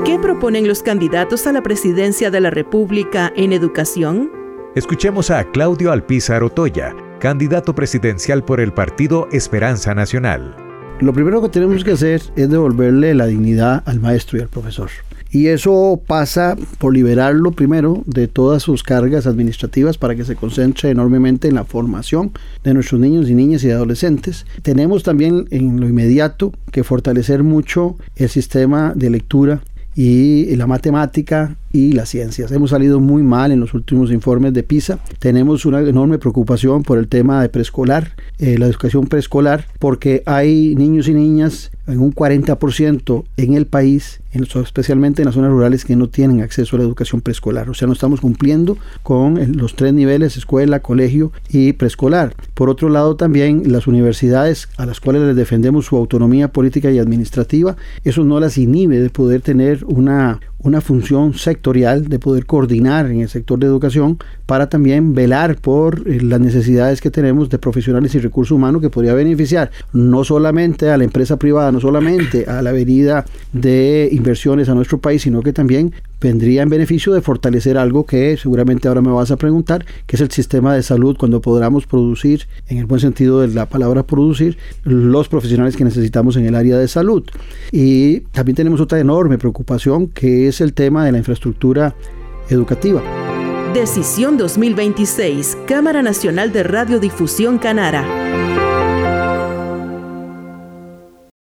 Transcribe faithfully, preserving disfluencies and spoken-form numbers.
¿Qué proponen los candidatos a la presidencia de la República en educación? Escuchemos a Claudio Alpizar Otoya, candidato presidencial por el partido Esperanza Nacional. Lo primero que tenemos que hacer es devolverle la dignidad al maestro y al profesor. Y eso pasa por liberarlo primero de todas sus cargas administrativas para que se concentre enormemente en la formación de nuestros niños y niñas y adolescentes. Tenemos también en lo inmediato que fortalecer mucho el sistema de lectura y la matemática y las ciencias. Hemos salido muy mal en los últimos informes de PISA. Tenemos una enorme preocupación por el tema de preescolar, eh, la educación preescolar, porque hay niños y niñas en un cuarenta por ciento en el país, en, especialmente en las zonas rurales, que no tienen acceso a la educación preescolar. O sea, no estamos cumpliendo con los tres niveles: escuela, colegio y preescolar. Por otro lado, también las universidades, a las cuales les defendemos su autonomía política y administrativa, eso no las inhibe de poder tener una una función sectorial, de poder coordinar en el sector de educación para también velar por eh, las necesidades que tenemos de profesionales y recursos humanos, que podría beneficiar no solamente a la empresa privada, no solamente a la venida de inversiones a nuestro país, sino que también vendría en beneficio de fortalecer algo que seguramente ahora me vas a preguntar, que es el sistema de salud, cuando podamos producir, en el buen sentido de la palabra producir, los profesionales que necesitamos en el área de salud. Y también tenemos otra enorme preocupación, que es el tema de la infraestructura educativa. Decisión dos mil veintiséis, Cámara Nacional de Radiodifusión Canara.